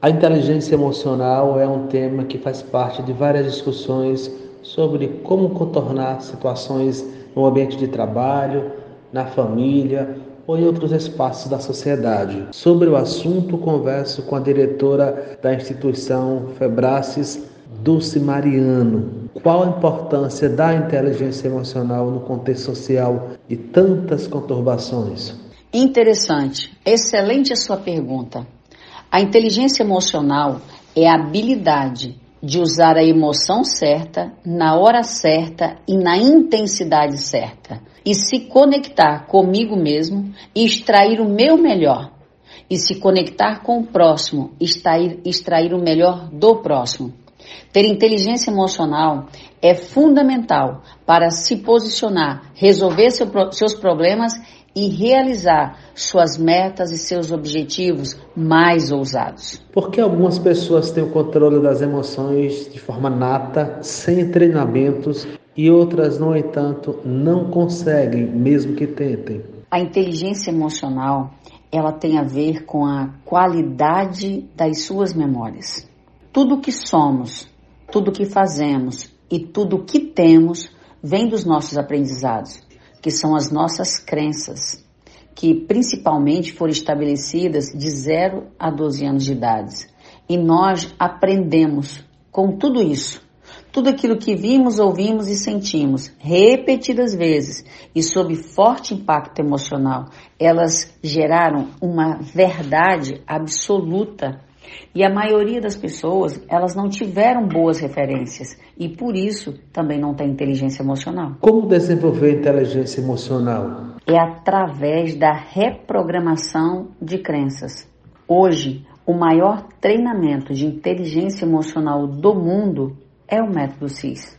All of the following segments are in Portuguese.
A inteligência emocional é um tema que faz parte de várias discussões sobre como contornar situações no ambiente de trabalho, na família ou em outros espaços da sociedade. Sobre o assunto, converso com a diretora da instituição Febracis, Dulce Mariano. Qual a importância da inteligência emocional no contexto social de tantas conturbações? Interessante, excelente a sua pergunta. A inteligência emocional é a habilidade de usar a emoção certa, na hora certa e na intensidade certa, e se conectar comigo mesmo e extrair o meu melhor, e se conectar com o próximo, extrair o melhor do próximo. Ter inteligência emocional é fundamental para se posicionar, resolver seus problemas e realizar suas metas e seus objetivos mais ousados. Por que algumas pessoas têm o controle das emoções de forma nata, sem treinamentos, e outras, no entanto, não conseguem, mesmo que tentem? A inteligência emocional, ela tem a ver com a qualidade das suas memórias. Tudo que somos, tudo que fazemos e tudo que temos vem dos nossos aprendizados, que são as nossas crenças, que principalmente foram estabelecidas de 0 a 12 anos de idade. E nós aprendemos com tudo isso, tudo aquilo que vimos, ouvimos e sentimos, repetidas vezes e sob forte impacto emocional, elas geraram uma verdade absoluta. E a maioria das pessoas, elas não tiveram boas referências e por isso também não tem inteligência emocional. Como desenvolver inteligência emocional? É através da reprogramação de crenças. Hoje, o maior treinamento de inteligência emocional do mundo é o método CIS.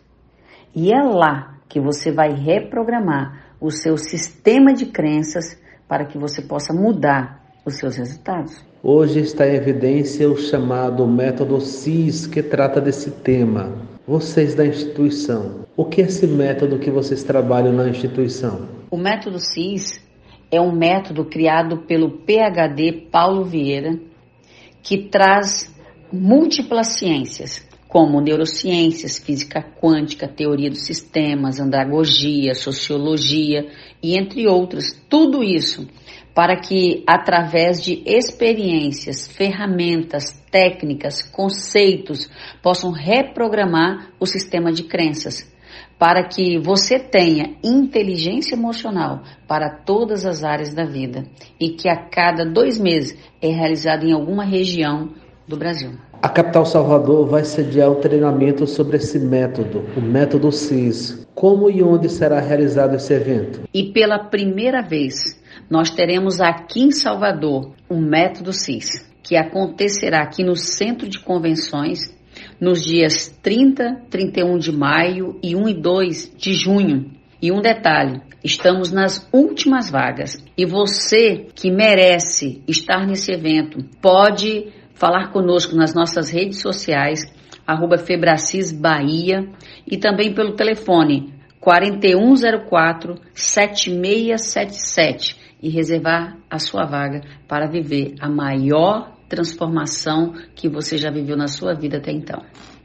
E é lá que você vai reprogramar o seu sistema de crenças para que você possa mudar os seus resultados. Hoje está em evidência o chamado método CIS, que trata desse tema. Vocês da instituição, o que é esse método que vocês trabalham na instituição? O método CIS é um método criado pelo PhD Paulo Vieira, que traz múltiplas ciências, como neurociências, física quântica, teoria dos sistemas, andragogia, sociologia e entre outras. Tudo isso para que, através de experiências, ferramentas, técnicas, conceitos, possam reprogramar o sistema de crenças, para que você tenha inteligência emocional para todas as áreas da vida e que a cada 2 meses é realizado em alguma região do Brasil. A capital Salvador vai sediar um treinamento sobre esse método, o método CIS. Como e onde será realizado esse evento? E pela primeira vez, nós teremos aqui em Salvador um método CIS, que acontecerá aqui no Centro de Convenções, nos dias 30, 31 de maio e 1 e 2 de junho. E um detalhe, estamos nas últimas vagas. E você que merece estar nesse evento, pode falar conosco nas nossas redes sociais, @Febracis Bahia, e também pelo telefone 4104-7677 e reservar a sua vaga para viver a maior transformação que você já viveu na sua vida até então.